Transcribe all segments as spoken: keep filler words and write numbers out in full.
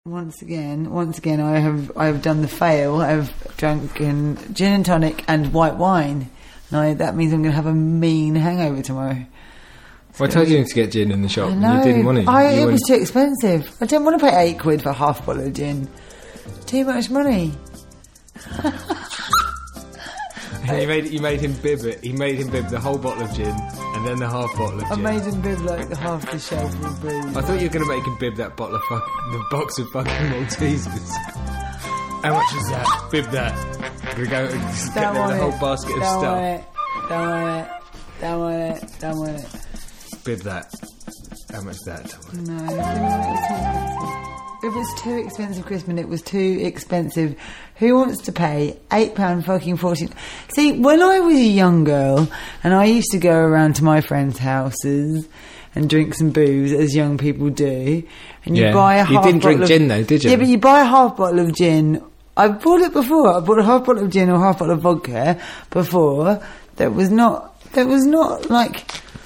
Once again, once again, I have I have done the fail. I've drunken gin and tonic and white wine. Now that means I'm going to have a mean hangover tomorrow. Well, I told you to get gin in the shop, and you didn't want it. I, you it went... was too expensive. I didn't want to pay eight quid for half a bottle of gin. Too much money. And you made you made him bib it. He made him bib the whole bottle of gin and then the half bottle of I gin. made him bib like the half the shelf of booze. I thought you were going to make him bib that bottle of fuck, the box of fucking Maltesers. How much is that? Bib that. We're going to go and just get the whole basket of Don't stuff. Want it. Don't want it. Don't want it. Don't want it. Bib that. How much is that? Don't want it. No, it was too expensive, Crispin. It was too expensive. Who wants to pay eight pound fucking fourteen? See, when I was a young girl, and I used to go around to my friends' houses and drink some booze, as young people do, and you Yeah. buy a half. You didn't drink of, gin though, did you? Yeah, but you buy a half bottle of gin. I bought it before. I bought a half bottle of gin or half bottle of vodka before. That was not. That was not like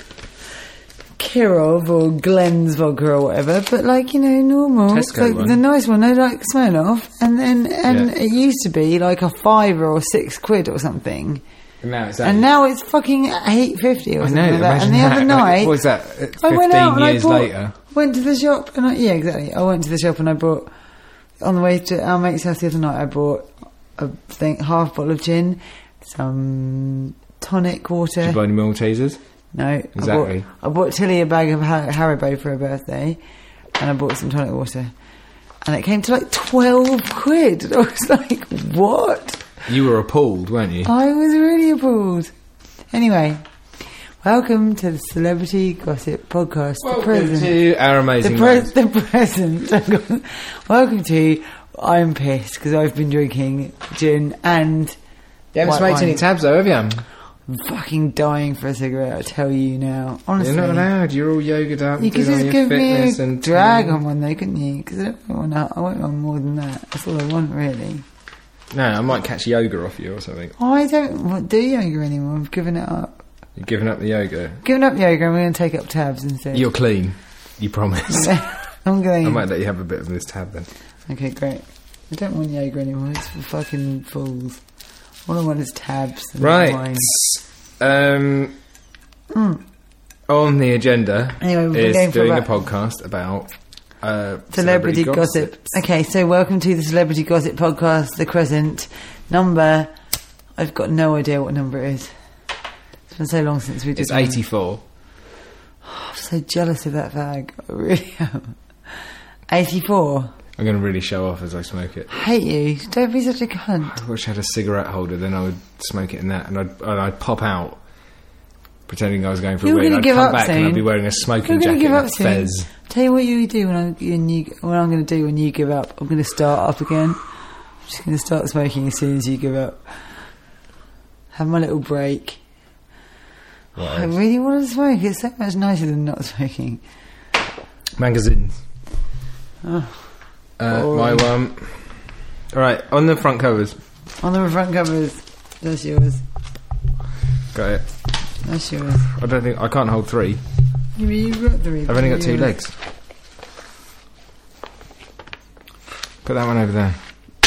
Kirov or Glen's vodka or whatever, but like, you know, normal. Tesco like one. the nice one, no, like Smirnoff, and then and Yeah. it used to be like a fiver or six quid or something, And now it's and now it's fucking eight fifty or I something know. like that. Imagine And the that. other night, What was that? I went out Fifteen and years I bought, later. went to the shop and I, yeah, exactly. I went to the shop and I bought on the way to our mate's house the other night. I bought a thing, half bottle of gin, some tonic water. Did you buy any Maltesers? No, Exactly. I bought, I bought Tilly a bag of Har- Haribo for her birthday, and I bought some tonic water, and it came to like twelve quid. I was like, "What?" You were appalled, weren't you? I was really appalled. Anyway, welcome to the Celebrity Gossip Podcast. The Welcome present, to our amazing the, pre- lives. the present. Welcome to. I'm pissed because I've been drinking gin and. You haven't white smoked wine. any tabs though, have you? I'm fucking dying for a cigarette, I tell you now. Honestly. You're not allowed. You're all yogaed up. You could doing all just your give me fitness a and drag on one though, couldn't you? Because I don't want to, I won't want more than that. That's all I want, really. No, I might catch yoga off you or something. I don't want, do yoga anymore. I've given it up. You're giving up the yoga. Given up yoga, I'm going to take up tabs instead. You're clean. You promise. I'm going. I might let you have a bit of this tab then. Okay, great. I don't want yoga anymore. It's for fucking fools. All I want is tabs and Right. wine. Um, Mm. On the agenda Anyway, we've been going is for doing a about- podcast about uh, Celebrity, gossip. gossips. Okay, so welcome to the Celebrity Gossip Podcast, The Crescent. Number, I've got no idea what number it is. It's been so long since we did It's one. eighty-four. I'm so jealous of that fag. I really am. eighty-four. I'm going to really show off as I smoke it. Hate you. Don't be such a cunt. I wish I had a cigarette holder, then I would smoke it in that, and I'd, and I'd pop out pretending I was going for You're a wee. gonna I'd give come up back and soon. I'd be wearing a smoking You're going jacket to give and up a soon. fez. Tell you what you do when, I, when you what I'm going to do when you give up. I'm going to start up again. I'm just going to start smoking as soon as you give up. Have my little break. What I else? really want to smoke. It's so much nicer than not smoking. Magazines. Oh. Uh, Boring. my one. Right, on the front covers. On the front covers. That's yours. Got it. That's yours. I don't think I can't hold three. You mean you've got three? I've only got two yours. legs. Put that one over there.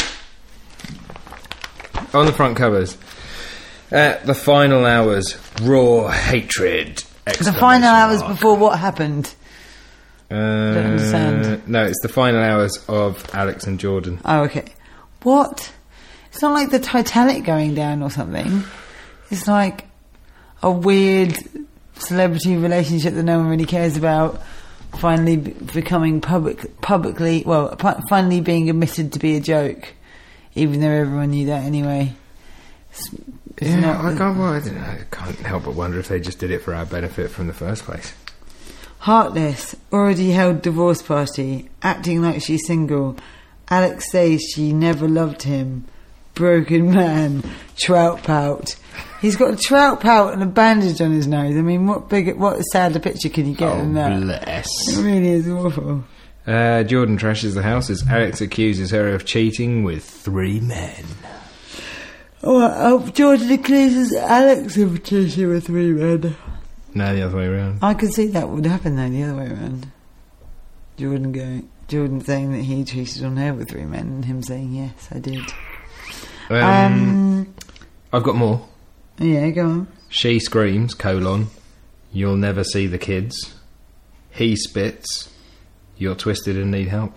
On the front covers. At the final hours, raw hatred. The final hours exclamation before what happened? mark. Uh, don't understand. No, it's the final hours of Alex and Jordan. Oh, okay. What? It's not like the Titanic going down or something. It's like a weird celebrity relationship that no one really cares about finally b- becoming public, publicly, well, pu- finally being admitted to be a joke, even though everyone knew that anyway. It's, it's Yeah, not- I can't, well, I, don't know, I can't help but wonder if they just did it for our benefit from the first place. Heartless, already held divorce party, acting like she's single. Alex says she never loved him. Broken man, trout pout. He's got a trout pout and a bandage on his nose. I mean, what bigger, what sadder picture can you get Oh, than that? bless. It really is awful. Uh, Jordan trashes the house as Alex accuses her of cheating with three men. Oh, oh Jordan accuses Alex of cheating with three men. No, the other way around. I could see that would happen though, the other way around. Jordan going, Jordan saying that he cheated on her with three men, and him saying yes, I did. Um, Um, I've got more. yeah, go on. She screams, colon, you'll never see the kids. He spits, you're twisted and need help.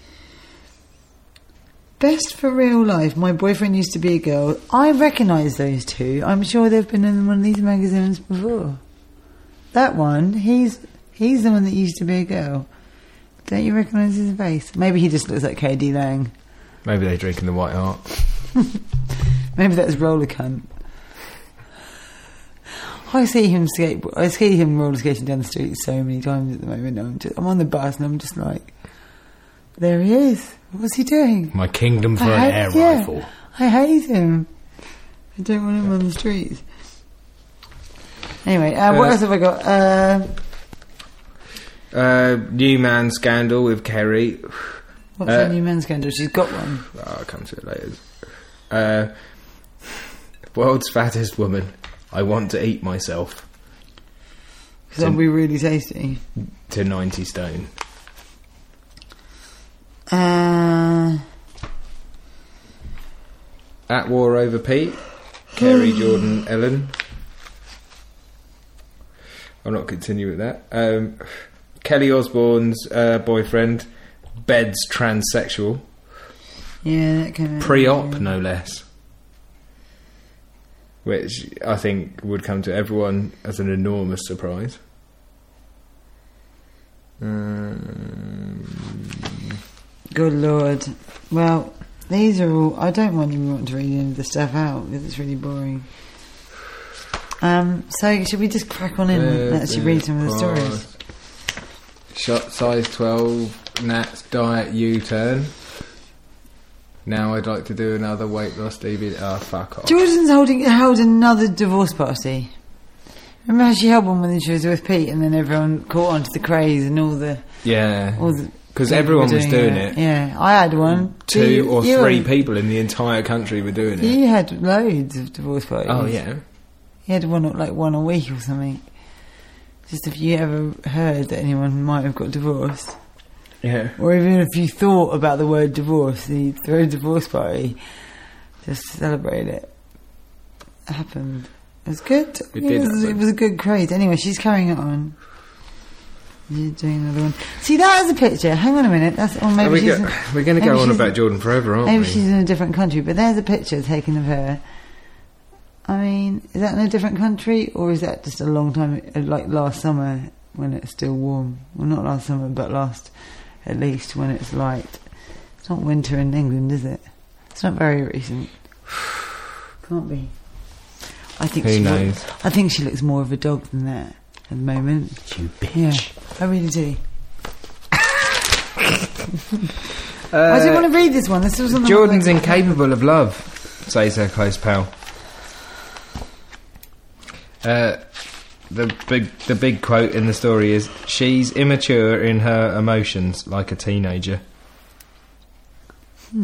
Best for real life. My boyfriend used to be a girl. I recognise those two. I'm sure they've been in one of these magazines before. That one, he's he's the one that used to be a girl. Don't you recognise his face? Maybe he just looks like K D Lang. Maybe they're drinking the White Hart. Maybe that's roller cunt. I see him skate. I see him roller skating down the street so many times at the moment. I'm, just, I'm on the bus and I'm just like, there he is. What's he doing? My kingdom for I an hate- air yeah, rifle. I hate him. I don't want him on the streets. Anyway, uh, what Uh, else have I got? Uh, Uh, new man scandal with Kerry. what's Uh, her new men's scandal? She's got one. Oh, I'll come to it later. Uh, world's fattest woman. I want to eat myself. Because that'll be really tasty. To ninety stone. Uh, At war over Pete. Kerry, Jordan, Ellen. I'll not continue with that. Um, Kelly Osbourne's uh, boyfriend. Bed's transsexual. yeah, that kind of... Pre-op, no less. Which I think would come to everyone as an enormous surprise. Um, Good Lord. Well, these are all... I don't want you want to read any of the stuff out because it's really boring. Um, so, should we just crack on in and actually read some of the stories? Shot size twelve, Nat's diet U-turn. Now I'd like to do another weight loss D V D. Oh, fuck off. Jordan's holding held another divorce party. Remember how she held one when she was with Pete, and then everyone caught onto the craze and all the Yeah. all the Because people everyone were was doing it. Yeah, I had one. Two You- or you three were- people in the entire country were doing it. You had loads of divorce parties. Oh, yeah. You had one like one a week or something. Just if you ever heard that anyone might have got divorced, Yeah. or even if you thought about the word divorce, you'd throw a divorce party just to celebrate it. It happened. It was good. It It, did was, happen. it was a good craze. Anyway, she's carrying it on. You're doing another one. See, that is a picture. Hang on a minute. That's or maybe Are we she's. go- in- we're going to maybe go on she's- about Jordan forever, aren't Maybe we? she's in a different country, but there's a picture taken of her. I mean, is that in a different country, or is that just a long time, uh, like last summer when it's still warm? Well, not last summer, but last, at least when it's light. It's not winter in England, is it? It's not very recent. Can't be. I think Who she knows? Looks, I think she looks more of a dog than that at the moment. You Yeah, bitch. I really do. Uh, I do want to read this one. This was on the Jordan's incapable of love, says her close pal. Uh, the big, the big quote in the story is, "She's immature in her emotions, like a teenager." Hmm.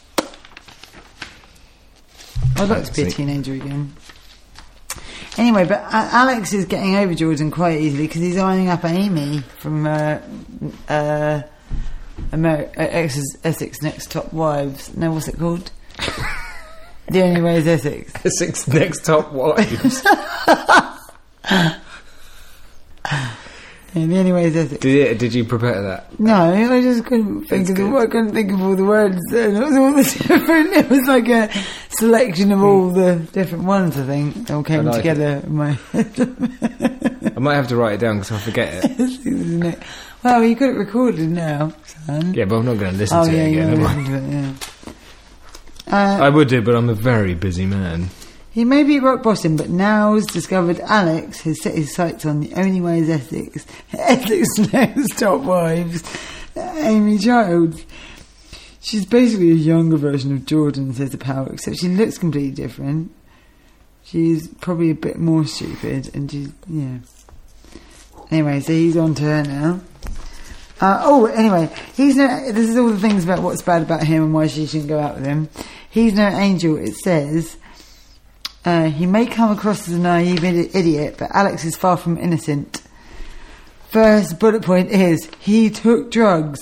I'd like to be a Fancy. teenager again. Anyway, but uh, Alex is getting over Jordan quite easily because he's eyeing up Amy from uh, uh, Amer- uh, Essex, Essex Next Top Wives. No, what's it called? The Only Way is Essex. Essex Next Top Wives. Yeah, The Only Way is Essex. did, it, did you prepare that? No, I just couldn't think That's of the. good. I couldn't think of all the words. And it was all the different. It was like a selection of all the different ones. I think they all came I like together in my head. I might have to write it down because I forget it. Isn't it? Well, you got it recorded now, son. Yeah, but I'm not going to listen Oh to yeah, it again, you am I? listen to it. Yeah. Uh, I would do, but I'm a very busy man. he may be rock bottom, but now's discovered Alex has set his sights on The Only Way is Essex. Essex Next Top Wives. Amy Childs. She's basically a younger version of Jordan, says the pal, except she looks completely different. She's probably a bit more stupid, and she's, yeah. Anyway, so he's on to her now. Uh, oh, anyway, he's no. This is all the things about what's bad about him and why she shouldn't go out with him. He's no angel. It says uh, he may come across as a naive idi- idiot, but Alex is far from innocent. First bullet point is he took drugs.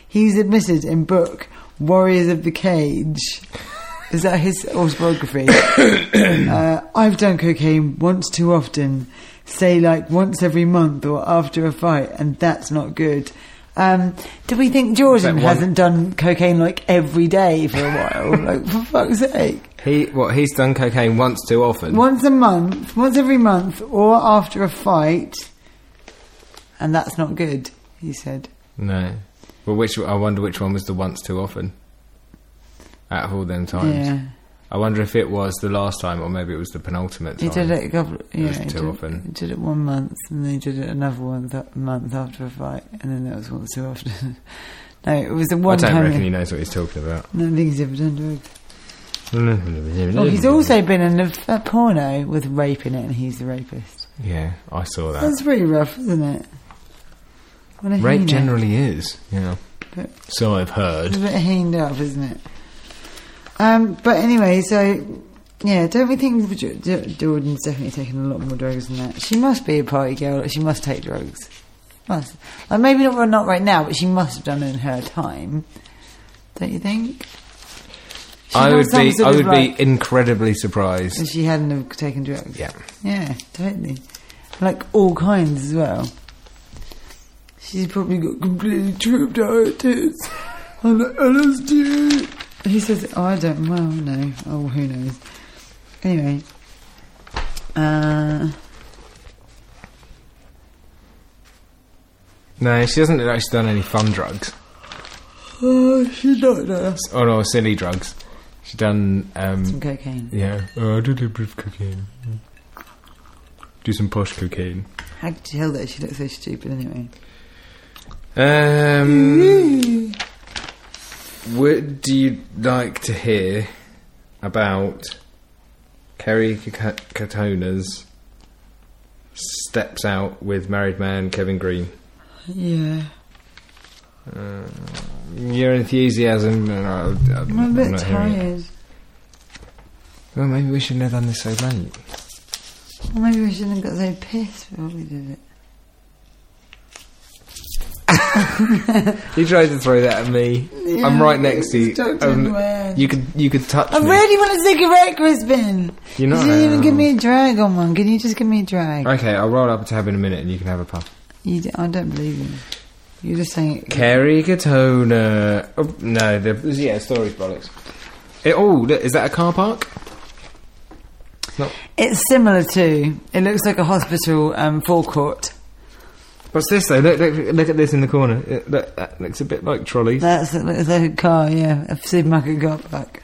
He's admitted in book Warriors of the Cage. Is that his autobiography? uh, I've done cocaine once too often. Say like once every month or after a fight, and that's not good. Um, do we think Jordan hasn't done cocaine like every day for a while? Like, for fuck's sake. He what? He's done cocaine once too often. Once a month, once every month, or after a fight, and that's not good. He said. No. Well, which I wonder which one was the once too often. Out of all them times. Yeah. I wonder if it was the last time or maybe it was the penultimate time. He did it a couple... Yeah, it was he too did, often. He did it one month and then he did it another one th- month after a fight and then that was once too often. No, it was the one time... I don't reckon he, he knows what he's talking about. I don't think he's ever done drugs. Well, he's also been in a, a porno with rape in it and he's the rapist. Yeah, I saw that. That's pretty rough, isn't it? Rape generally is, yeah. But so I've heard. It's a bit heened up, isn't it? Um, but anyway, so yeah, don't we think J- J- Jordan's definitely taken a lot more drugs than that? She must be a party girl. She must take drugs. Must. Like maybe not well, not right now, but she must have done it in her time. Don't you think? She's I would be. I would like, be incredibly surprised if she hadn't have taken drugs. Yeah. Yeah, totally. Like all kinds as well. She's probably got completely tripped out her tits on L S D. He says, oh, I don't, well, no. Oh, who knows. Anyway. Uh, no, she hasn't actually done any fun drugs. Oh, she's not there. Oh, no, silly drugs. She's done... Um, some cocaine. Yeah. Oh, I did a bit of cocaine. Do some posh cocaine. How could you tell that? She looks so stupid anyway. Um... Would you like to hear about Kerry Katona's steps out with married man Kevin Green? Yeah. Uh, your enthusiasm... Uh, I'm a bit tired. Well, maybe we shouldn't have done this so late. Well, maybe we shouldn't have got so pissed before we did it. You tried to throw that at me. Yeah, I'm right next to you. Um, you could you could touch I me. I really want a cigarette, Crispin. You're not. You didn't even give me a drag on one. Can you just give me a drag? Okay, I'll roll up a tab in a minute and you can have a puff. You d- I don't believe you. You're just saying it. Kerry Katona. Oh, no, the, yeah, stories bollocks. It, oh, is that a car park? No. It's similar to. It looks like a hospital um, forecourt. What's this though? Look, look, look at this in the corner. It, look, that looks a bit like trolleys. That's it looks like a car, yeah, a supermarket car park.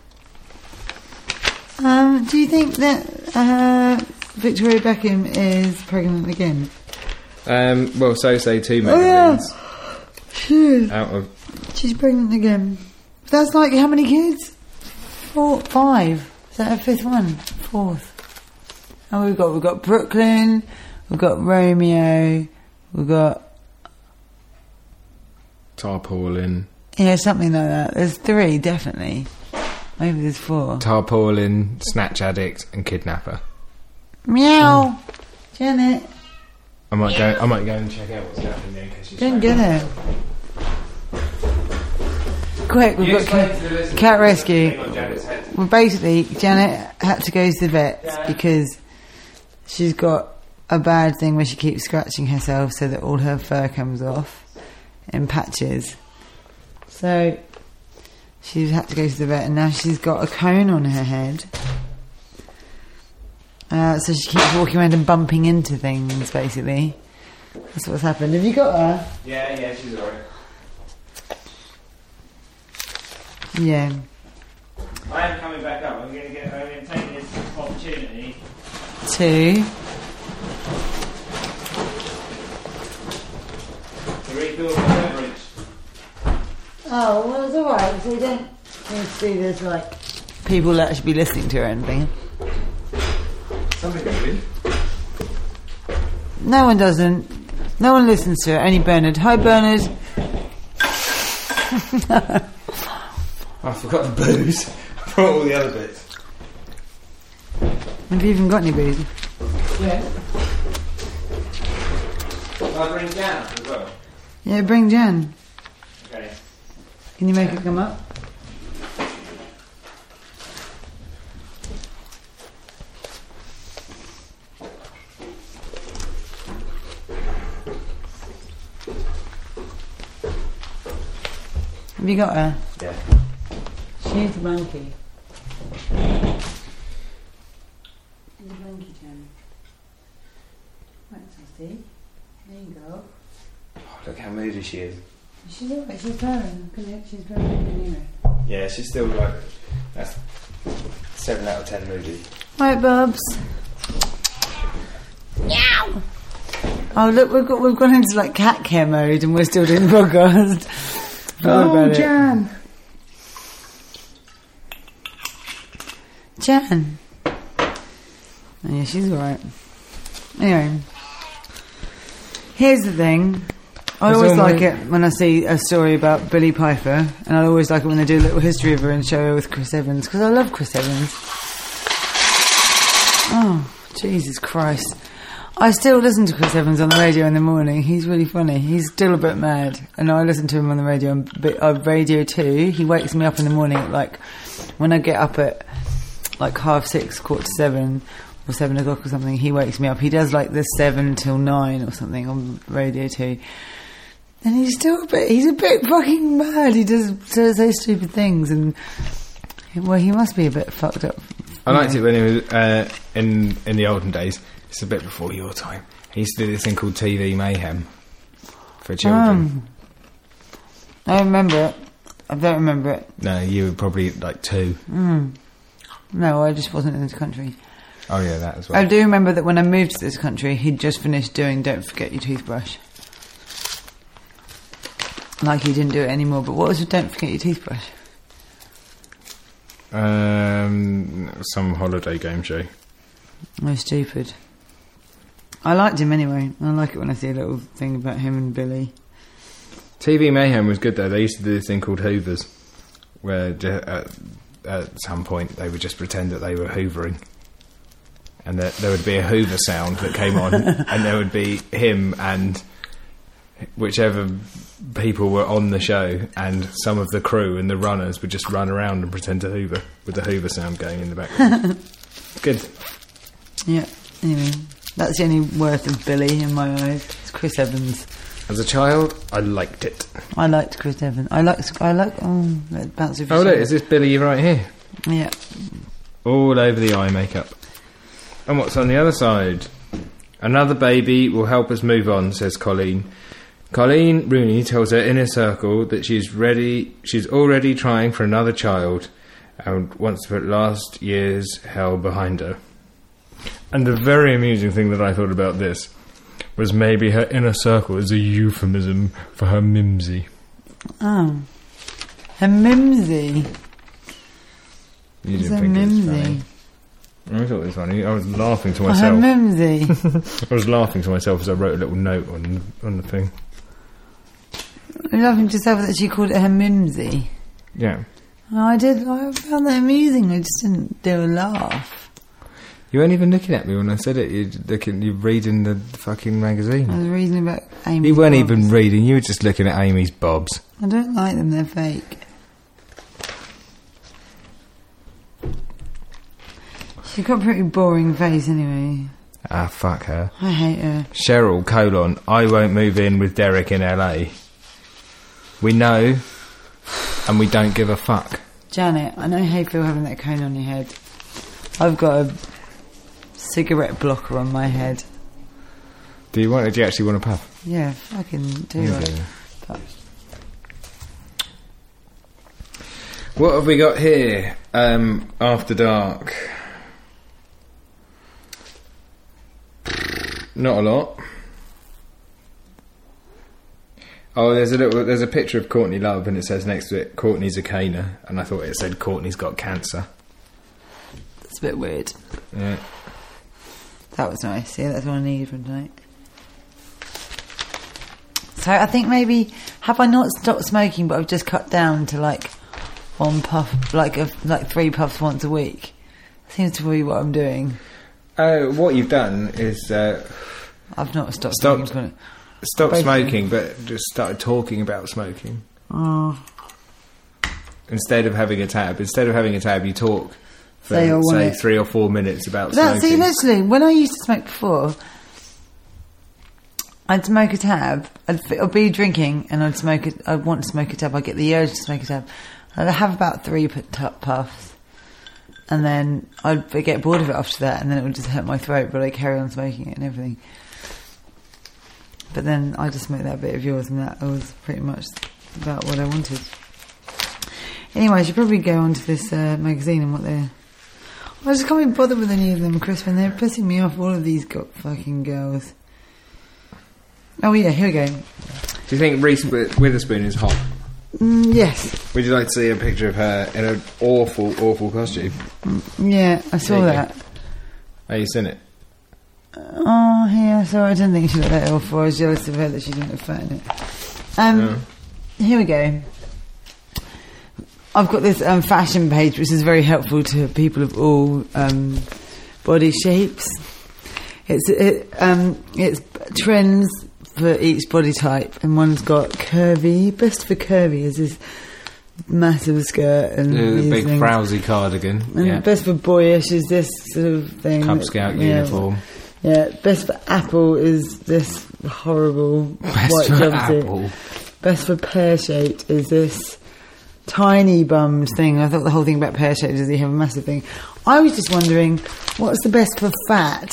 Um, do you think that uh, Victoria Beckham is pregnant again? Um, well, so say two Oh magazines. yeah, she is. Out of she's pregnant again. That's like how many kids? Four, five. Is that her fifth one? Fourth. And we've got we've got Brooklyn, we've got Romeo. We've got... Tarpaulin. Yeah, something like that. There's three, definitely. Maybe there's four. Tarpaulin, Snatch Addict and Kidnapper. Meow! Mm. Janet. I might go I might go and check out what's happening there in case she's... Don't get her. Quick, we've you got cat, cat rescue. Well, basically, Janet had to go to the vet because she's got a bad thing where she keeps scratching herself so that all her fur comes off in patches. So she's had to go to the vet and now she's got a cone on her head. Uh, so she keeps walking around and bumping into things, basically. That's what's happened. Have you got her? Yeah, yeah, she's alright. Yeah. I am coming back up. I'm going to get. I'm going to take this opportunity to to refill my beverage. Oh, well, it's alright. So you don't need to see there's like people that should be listening to her or anything. Something good. No one doesn't. No one listens to her. Only Bernard. Hi, Bernard. I forgot the booze. I brought all the other bits. Have you even got any booze? Yeah. I bring Jan as well. Yeah, bring Jan. Okay. Can you make it come up? Have you got her? Yeah. She's monkey. She's a monkey, Jen. Right, Sassy. There you go. Oh, look how moody she is. She's alright, she's purring. She's purring anyway. Yeah, she's still like that's seven out of ten moody. Right, Bubs. Meow. Oh look, we've got we've gone into like cat care mode and we're still doing the podcast. Oh, Jan. Jan. Oh, yeah, she's alright. Anyway, here's the thing. I It's always all like right. it when I see a story about Billie Piper, and I always like it when they do a little history of her and show her with Chris Evans, because I love Chris Evans. Oh, Jesus Christ. I still listen to Chris Evans on the radio in the morning. He's really funny. He's still a bit mad. And I listen to him on the radio on bit- uh, Radio two. He wakes me up in the morning at like, when I get up at like half six, quarter to seven, or seven o'clock or something, he wakes me up. He does like the seven till nine or something on Radio two. And he's still a bit, he's a bit fucking mad. He does, does those stupid things. And, well, he must be a bit fucked up. I liked it when he was uh, in in the olden days. It's a bit before your time. He used to do this thing called T V Mayhem for children. Um, I remember it. I don't remember it. No, you were probably like two. Mm. No, I just wasn't in this country. Oh yeah, that as well. I do remember that when I moved to this country, he'd just finished doing Don't Forget Your Toothbrush. Like he didn't do it anymore, but what was with Don't Forget Your Toothbrush? Um, some holiday game show. Oh, stupid. I liked him anyway. I like it when I see a little thing about him and Billy. T V Mayhem was good though. They used to do this thing called Hoovers, where ju- at, at some point they would just pretend that they were hoovering, and that there would be a Hoover sound that came on, and there would be him and whichever people were on the show, and some of the crew and the runners would just run around and pretend to hoover with the Hoover sound going in the background. Good. Yeah, anyway. That's the only worth of Billy in my eyes. It's Chris Evans. As a child, I liked it. I liked Chris Evans. I like. I like. Oh, that bounce of Oh look, is this Billy right here? Yeah. All over the eye makeup. And what's on the other side? Another baby will help us move on, says Colleen. Colleen Rooney tells her inner circle that she's ready. She's already trying for another child, and wants to put last year's hell behind her. And the very amusing thing that I thought about this was maybe her inner circle is a euphemism for her mimsy. Oh. A mimsy. You It's didn't a think it was mimsy. funny. I thought it was funny. I was laughing to Oh, a myself. mimsy. I was laughing to myself as I wrote a little note on on the thing. You're laughing to yourself that she called it her mimsy. Yeah. Oh, I did. I found that amusing. I just didn't do a laugh. You weren't even looking at me when I said it. You're looking. You're reading the fucking I magazine. was reading about Amy. You weren't even reading. You were just looking at Amy's bobs. I don't like them. They're fake. She's got a pretty boring face anyway. Ah, fuck her. I hate her. Cheryl, colon, I won't move in with Derek in L A. We know, and we don't give a fuck. Janet, I know how you feel having that cone on your head. I've got a cigarette blocker on my head. Do you want? Do you actually want to puff? Yeah, fucking do You it. do. But What have we got here? Um, After Dark. Not a lot. Oh, there's a little. There's a picture of Courtney Love, and it says next to it, "Courtney's a caner," and I thought it said, "Courtney's got cancer." it's a bit weird. Yeah. That was nice. Yeah, that's what I needed for tonight. So I think maybe have I not stopped smoking, but I've just cut down to like one puff, like a, like three puffs once a week. Seems to be what I'm doing. Uh, what you've done is uh, I've not stopped Stopped. smoking. stop Basically. smoking, but just started talking about smoking. Oh, instead of having a tab, instead of having a tab, you talk for Say say, or want it. three or four minutes about That's see, smoking. literally, when I used to smoke before, I'd smoke a tab. I'd, f- I'd be drinking, and I'd smoke it. I'd want to smoke a tab. I'd get the urge to smoke a tab. I'd have about three p- t- puffs, and then I'd get bored of it after that, and then it would just hurt my throat. But I'd carry on smoking it and everything. But then I just smoked that bit of yours, and that was pretty much about what I wanted. Anyway, I should probably go on to this uh, magazine and what they're. I just can't be bothered with any of them, Chris, when they're pissing me off. All of these got fucking girls. Oh yeah, here we go. Do you think Reese Wi- Witherspoon is hot? Mm, yes. Would you like to see a picture of her in an awful, awful costume? Yeah, I saw There you that. Oh, you seen it? Oh, yeah, so I didn't think she looked that awful. I was jealous of her that she didn't look fat in it. Um, No. Here we go. I've got this um, fashion page which is very helpful to people of all um, body shapes. It's it, um, it's trends for each body type, and one's got curvy. Best for curvy is this massive skirt and The, the these big things. frowsy cardigan. And Yeah. best for boyish is this sort of thing. Cub that- Scout yeah, uniform. Yeah, best for apple is this horrible Best white for jumpsuit. apple. Best for pear-shaped is this tiny bummed thing. I thought the whole thing about pear-shaped is you have a massive thing. I was just wondering, what's the best for fat?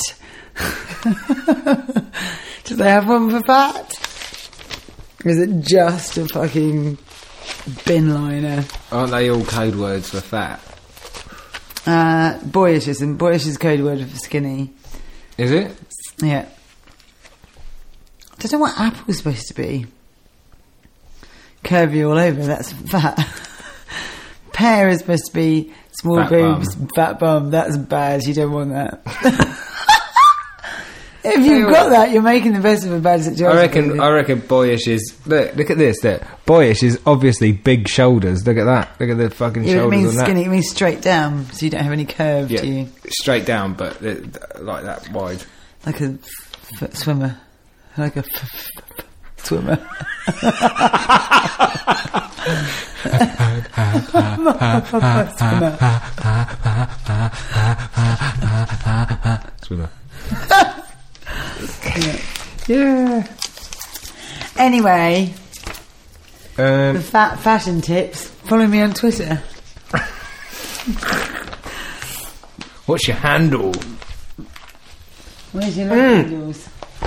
Do they have one for fat? Or is it just a fucking bin liner? Aren't they all code words for fat? Uh, boyish isn't. Boyish is code word for skinny. Is it? Yeah. I don't know what apple's supposed to be. Curvy all over, that's fat. Pear is supposed to be small Fat boobs, bum. fat bum. That's bad, you don't want that. If you've Anyway. got that, you're making the best of a bad situation. I reckon. I reckon boyish is. Look, look at this. Look, boyish is obviously big shoulders. Look at that. Look at the fucking Yeah, it shoulders means on skinny, that. it means straight down, so you don't have any curve Yeah, to you. straight down, but uh, like that wide. Like a f- f- swimmer. Like a f- f- f- swimmer. Swimmer. Yeah. Yeah. Anyway, Um, the fat fashion tips. Follow me on Twitter. what's your handle? Where's your Mm. handles?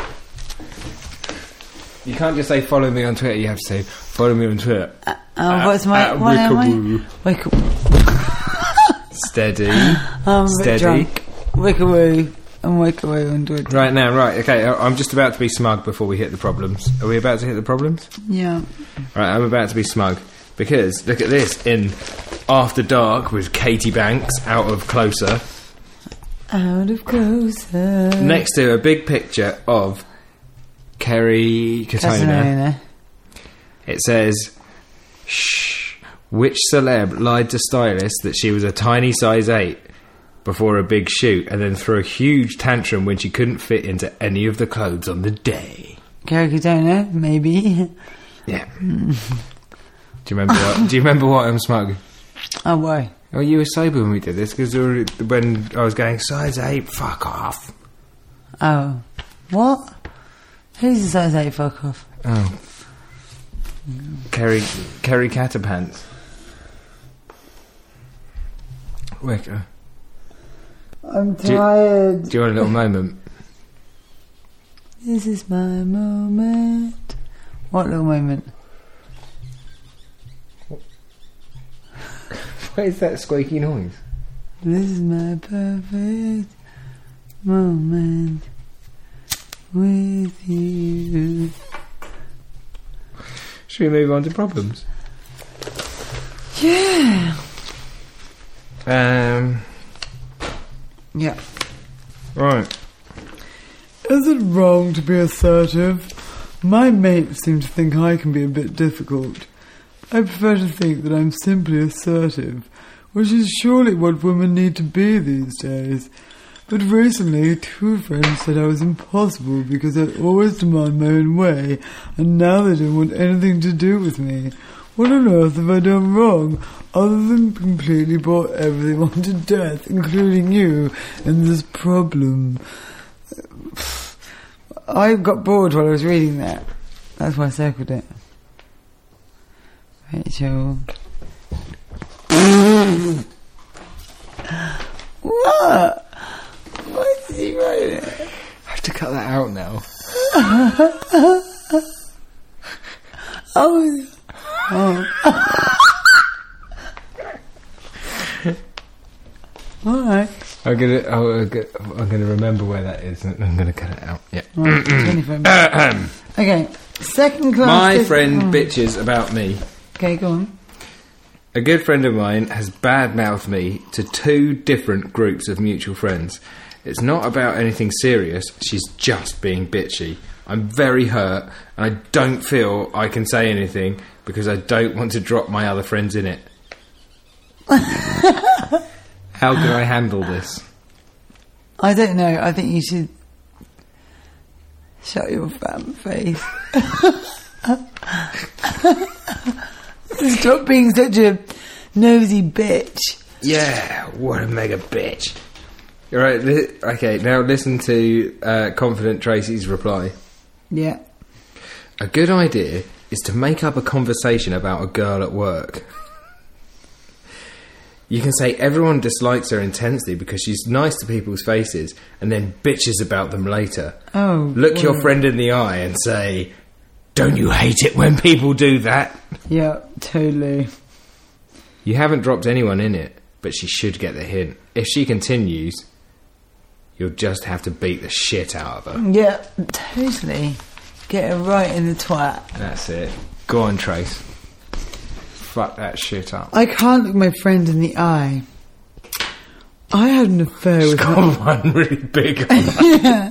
You can't just say follow me on Twitter. You have to say follow me on Twitter. Uh, oh, what's my at what am I? Wickaboo. Wick- Steady. I'm a bit Steady. drunk. Wickaroo. I'm Wickaroo on Twitter. Right now, right. Okay, I- I'm just about to be smug before we hit the problems. Are we about to hit the problems? Yeah. Right, I'm about to be smug because look at this in After Dark with Katie Banks out of Closer, Out of closer. next to a big picture of Kerry Katona. Casanova. It says, "Shh, which celeb lied to stylist that she was a tiny size eight before a big shoot, and then threw a huge tantrum when she couldn't fit into any of the clothes on the day?" Caricatona, maybe. Yeah. Do you remember what? Do you remember what I'm smug? Oh, why? Oh, you were sober when we did this because when I was going size eight, fuck off. Oh. What? Who's the size eight fuck off? Oh, Kerry, Kerry Catapants. Wicker. I'm Do you- tired. Do you want a little moment? This is my moment. What little moment? What is that squeaky noise? This is my perfect moment with you. Should we move on to problems? Yeah. Um. Yeah. Right. Is it wrong to be assertive? My mates seem to think I can be a bit difficult. I prefer to think that I'm simply assertive, which is surely what women need to be these days. But recently, two friends said I was impossible because I always demand my own way, and now they don't want anything to do with me. What on earth have I done wrong? Other than completely brought everyone to death, including you, and this problem. I got bored while I was reading that. That's why I circled it. Rachel. What? Why did he write it? I have to cut that out now. oh. oh. Alright. I'm gonna, oh, I'm gonna, I'm gonna remember where that is, and I'm gonna cut it out. Yeah. Right, okay. Second class. My dis- friend oh. bitches about me. Okay, go on. A good friend of mine has bad-mouthed me to two different groups of mutual friends. It's not about anything serious. She's just being bitchy. I'm very hurt, and I don't feel I can say anything because I don't want to drop my other friends in it. How can I handle this? I don't know. I think you should shut your fat face. Stop being such a nosy bitch. Yeah, what a mega bitch. All right, li- okay, now listen to uh, Confident Tracy's reply. Yeah. A good idea is to make up a conversation about a girl at work. You can say everyone dislikes her intensely because she's nice to people's faces and then bitches about them later. Oh. Look well. your friend in the eye and say, "Don't you hate it when people do that?" Yeah, totally. You haven't dropped anyone in it, but she should get the hint. If she continues, you'll just have to beat the shit out of her. Yeah, totally. Get her right in the twat. That's it. Go on, Trace. Fuck that shit up. I can't look my friend in the eye. I had an affair She's with got her. one really big on that. Yeah.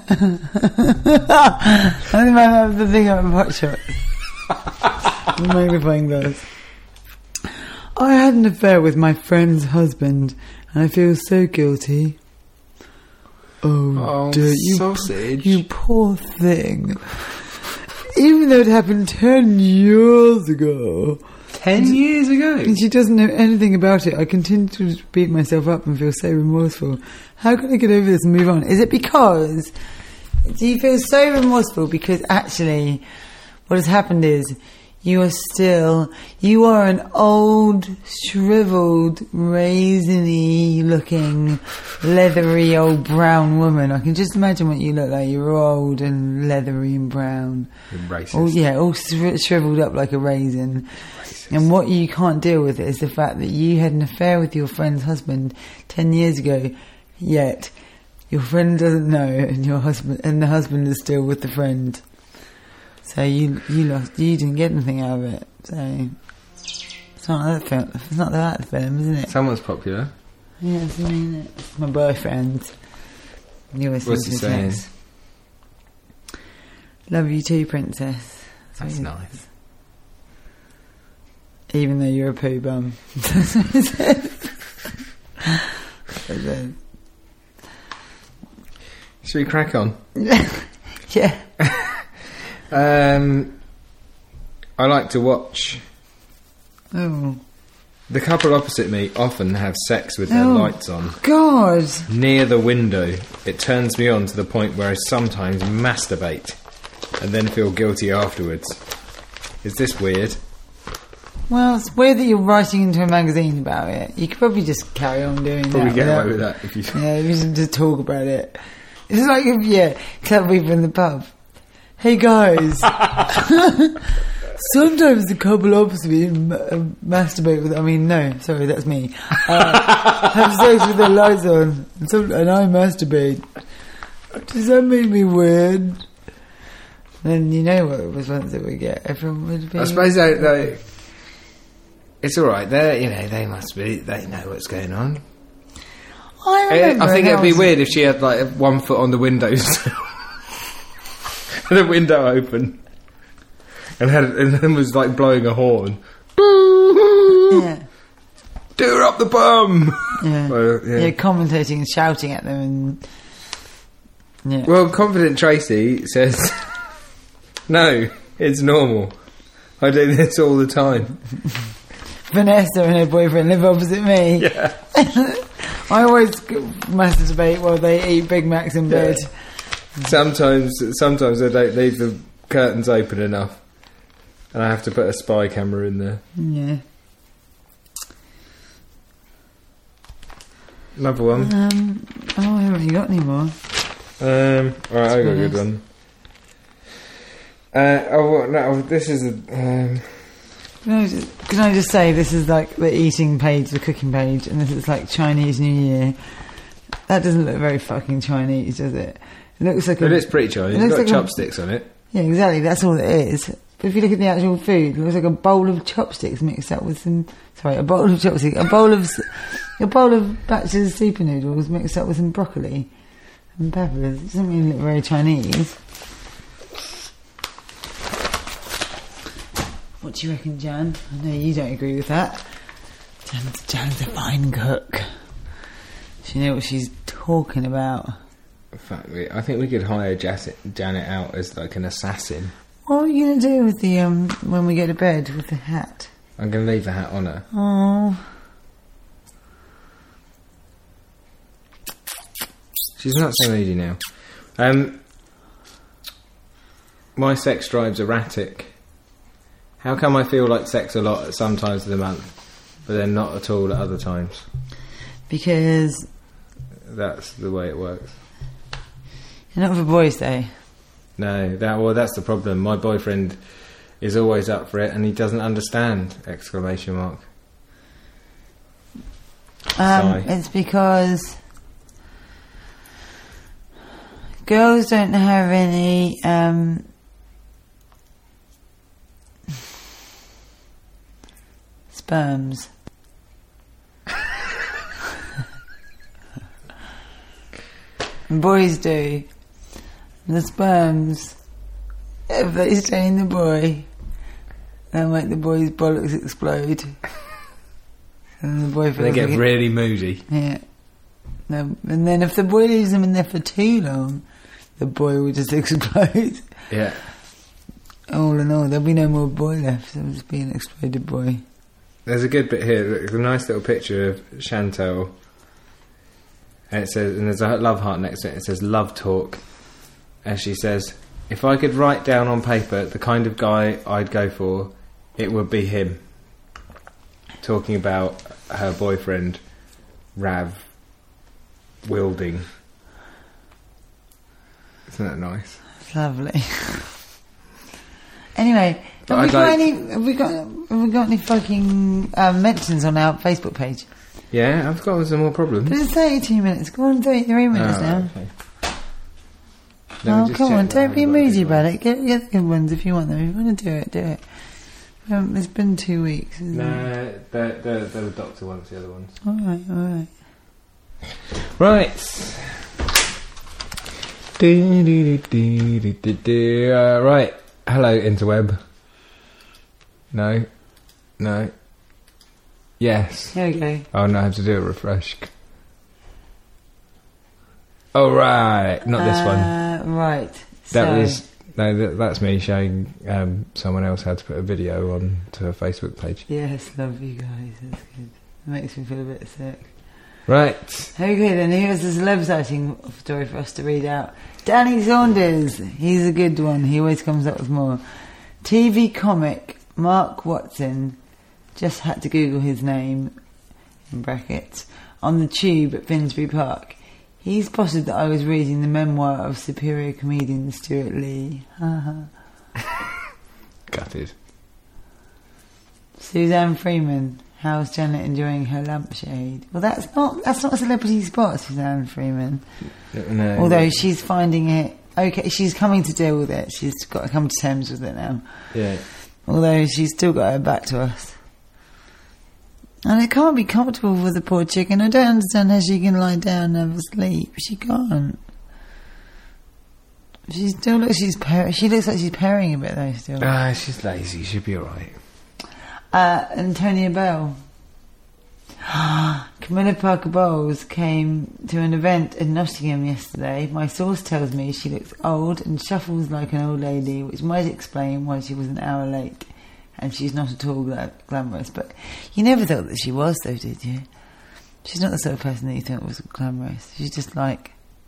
I think that was the thing about hot shots. The magnifying glass. I had an affair with my friend's husband, and I feel so guilty. Oh, Oh, dear, you, sausage. you poor thing. Even though it happened ten years ago. Ten years ago? And she doesn't know anything about it. I continue to beat myself up and feel so remorseful. How can I get over this and move on? Is it because... Do you feel so remorseful because actually what has happened is you are still... You are an old, shriveled, raisiny looking, leathery old brown woman. I can just imagine what you look like. You're old and leathery and brown. Racist. Oh yeah, all shri- shriveled up like a raisin. And what you can't deal with is the fact that you had an affair with your friend's husband ten years ago, yet your friend doesn't know, and your husband and the husband is still with the friend. So you you lost, you didn't get anything out of it. So it's not that film. It's not that film, isn't it? Someone's popular. Yeah, it's, I mean, it's my boyfriend. You What's he saying? text. Love you too, princess. That's what he nice. says. Even though you're a poo bum. That's what it says. It says. Should we crack on? Yeah. Um, I like to watch. Oh. The couple opposite me often have sex with their Oh. lights on. God. Near the window. It turns me on to the point where I sometimes masturbate and then feel guilty afterwards. Is this weird? Well, it's weird that you're writing into a magazine about it. You could probably just carry on doing Probably that. get without- away with that if you... Yeah, you should just talk about it. It's like if, yeah, tell people in the pub, hey guys, sometimes the couple opposite me ma- uh, masturbate with, I mean, no, sorry, that's me, uh, have sex with their lights on, and, some, and I masturbate. Does that make me weird? Then you know what response that we get. Everyone would be... I suppose they, they, it's all right. They, you know, they must be. They know what's going on. I, I, remember I think when it'd be was- weird if she had like one foot on the windows, the window open, and had and then was like blowing a horn. Yeah. Do her up the bum. Yeah. Well, yeah. yeah, commentating and shouting at them and... Yeah. Well, Confident Tracy says, no, it's normal. I do this all the time. Vanessa and her boyfriend live opposite me. Yeah. I always masturbate while they eat Big Macs in bed. Yeah. Sometimes, sometimes I don't leave the curtains open enough, and I have to put a spy camera in there. Yeah. Another one. Um, oh, I haven't really got any more. Um, alright, I got a good one. Uh, oh, well, no, this is a. Um, Can I, just, can I just say this is like the eating page, the cooking page, and this is like Chinese New Year. That doesn't look very fucking Chinese, does it? It looks like a, it is pretty Chinese. It It's got like chopsticks a, on it. Yeah, exactly. That's all it is. But if you look at the actual food, it looks like a bowl of chopsticks mixed up with some. Sorry, a bowl of chopsticks, a bowl of a bowl of batches of super noodles mixed up with some broccoli and peppers. It doesn't really look very Chinese. What do you reckon, Jan? I know you don't agree with that. Jan's, Jan's a fine cook. She knows what she's talking about. In fact, we, I think we could hire Janet, Janet out as like an assassin. What are you going to do with the um when we go to bed with the hat? I'm going to leave the hat on her. Oh, She's not so moody now. Um, my sex drive's erratic. How come I feel like sex a lot at some times of the month, but then not at all at other times? because That's the way it works. you're not for Boys' Day. No, that well, that's the problem. My boyfriend is always up for it, and he doesn't understand! Exclamation mark. Um, Sigh. it's because girls don't have any um, sperms. And boys do. The sperms, if they stay in the boy, they'll make the boy's bollocks explode. And the boy They feels get like it- really moody. yeah. No, and then if the boy leaves them in there for too long, the boy will just explode. Yeah. All in all, there'll be no more boy left. It'll just be an exploded boy. There's a good bit here. There's a nice little picture of Chantel. And it says, and there's a love heart next to it. It says "Love Talk," and she says, "If I could write down on paper the kind of guy I'd go for, it would be him." Talking about her boyfriend, Rav Wilding. Isn't that nice? It's lovely. Anyway, But have we, I'd got like- any, have we got have we got any fucking um, mentions on our Facebook page? Yeah, I've got some more problems. But it's thirty-two minutes. Go on, thirty-three minutes Oh, now. okay. Let me Oh, just come check on, that don't I've be got moody good about ones. it. Get, get the good ones if you want them. If you want to do it, do it. Um, it's been two weeks, isn't it? No, they're, they're, they're the doctor ones, the other ones. Alright, alright. Right. Do, do, do, do, do, do, do. Uh, right. Hello, interweb. No. No. Yes. Here we go. Oh no, I have to do a refresh. Oh right, not this one. Uh, right. That so, was no, that, that's me showing um, someone else how to put a video on to a Facebook page. Yes, love you guys. That's good. It makes me feel a bit sick. Right. Okay, then here's a celeb sighting story for us to read out. Danny Saunders. He's a good one. He always comes up with more. T V comic Mark Watson. Just had to Google his name, in brackets, on the tube at Finsbury Park. He spotted that I was reading the memoir of superior comedian Stuart Lee. Haha. Gutted. Suzanne Freeman. How's Janet enjoying her lampshade? Well, that's not that's not a celebrity spot, Suzanne Freeman. No. Although she's finding it okay, she's coming to deal with it. She's got to come to terms with it now. Yeah. Although she's still got her back to us. And it can't be comfortable for the poor chicken. I don't understand how she can lie down and have a sleep. She can't. She still looks she's purr- she looks like she's purring a bit though still. Ah, she's lazy. She'll be alright. Uh, Antonia Bell. Camilla Parker Bowles came to an event in Nottingham yesterday. My source tells me she looks old and shuffles like an old lady, which might explain why she was an hour late. and she's not at all gla- glamorous. But you never thought that she was, though, did you? She's not the sort of person that you thought was glamorous. She's just like...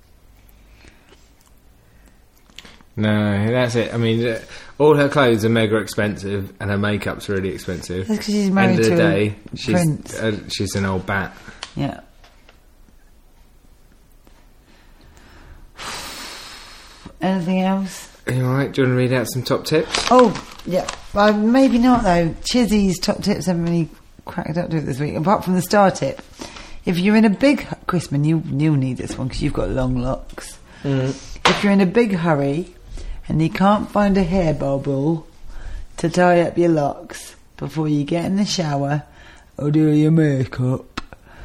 No, that's it. I mean, uh, all her clothes are mega expensive, and her makeup's really expensive. That's because she's married End of to the a day, she's prince. uh, she's an old bat. Yeah. Anything else? Are you alright? Do you want to read out some top tips? Oh, yeah. Well, maybe not, though. Chizzy's top tips haven't really cracked up to it this week, apart from the star tip. If you're in a big... Chrisman, you, you'll need this one because you've got long locks. Mm. If you're in a big hurry and you can't find a hair bubble to tie up your locks before you get in the shower or do your makeup,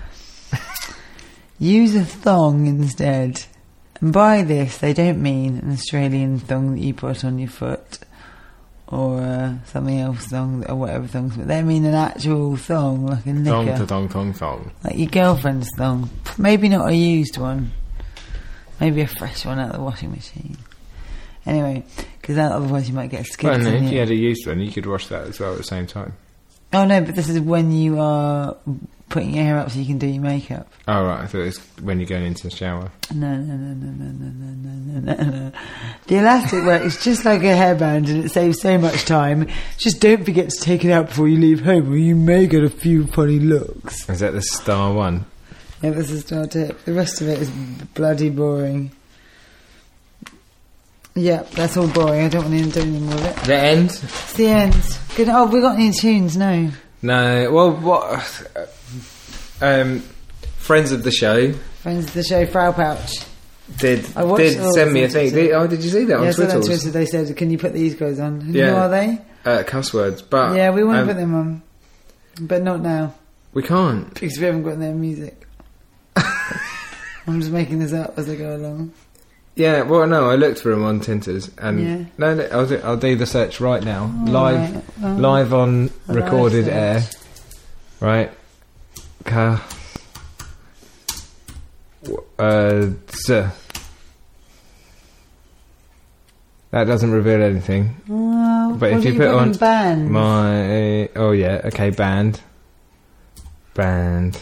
use a thong instead. And by this, they don't mean an Australian thong that you put on your foot or uh, something else thong or whatever thongs, but they mean an actual thong, like a Thong knicker, to thong thong thong. like your girlfriend's thong. Maybe not a used one, maybe a fresh one out of the washing machine. Anyway, because otherwise you might get skids Well, no, in if it. you had a used one, you could wash that as well at the same time. Oh no, but this is when you are putting your hair up so you can do your makeup. Oh, right, I thought it was when you're going into the shower. No, no, no, no, no, no, no, no, no, no. The elastic works just like a hairband and it saves so much time. Just don't forget to take it out before you leave home or you may get a few funny looks. Is that the star one? Yeah, this is star tip. The rest of it is bloody boring. Yeah, that's all boring. I don't want to do any more of it. The end? It's the end. Good. Oh, we got any tunes? No. No, well, what... Um, friends of the show Friends of the show, Frau Pouch. did I watched did all send of me a them, thing. so- Did, oh, did you see that on Yeah, so Twitter? on Twitter they said, can you put these guys on? Who Yeah. are they? Uh, cuss words, but Yeah, we want to um, put them on. But not now. we can't. Because we haven't got their music. I'm just making this up as I go along. Yeah, well, no, I looked for them on Tinters, and Yeah. no, no, I'll do, I'll do the search right now, All live, right. Oh. live on A live recorded search. air, right? Ca- uh, z- that doesn't reveal anything. Oh, But what if do you put in on bands? my, oh yeah, okay, band, band.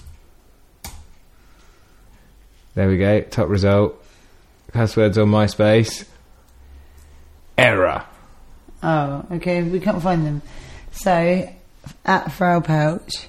There we go. Top result. Passwords on MySpace. Error. Oh, okay, we can't find them. So, at Frau Pouch.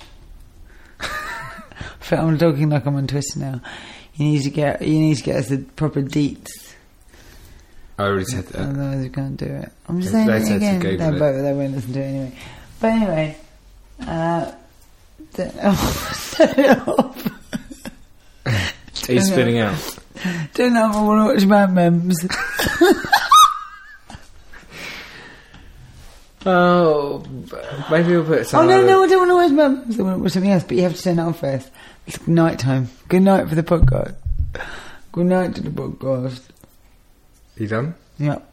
I'm talking like I'm on Twitter now. You need to get you need to get us the proper deets. I already said that. Otherwise we can't do it. I'm just They saying it said to again. Google No, it. but they won't listen to it anyway. But anyway, uh, turn it off. Turn it off. He's spinning out. Turn it off. I want to watch Mad Mems. Oh, maybe we'll put Oh some. no, other- no, I don't want to watch Mad Mems. I want to watch something else. But you have to turn it on first. It's night time. Good night for the podcast. Good night to the podcast. You done? Yep.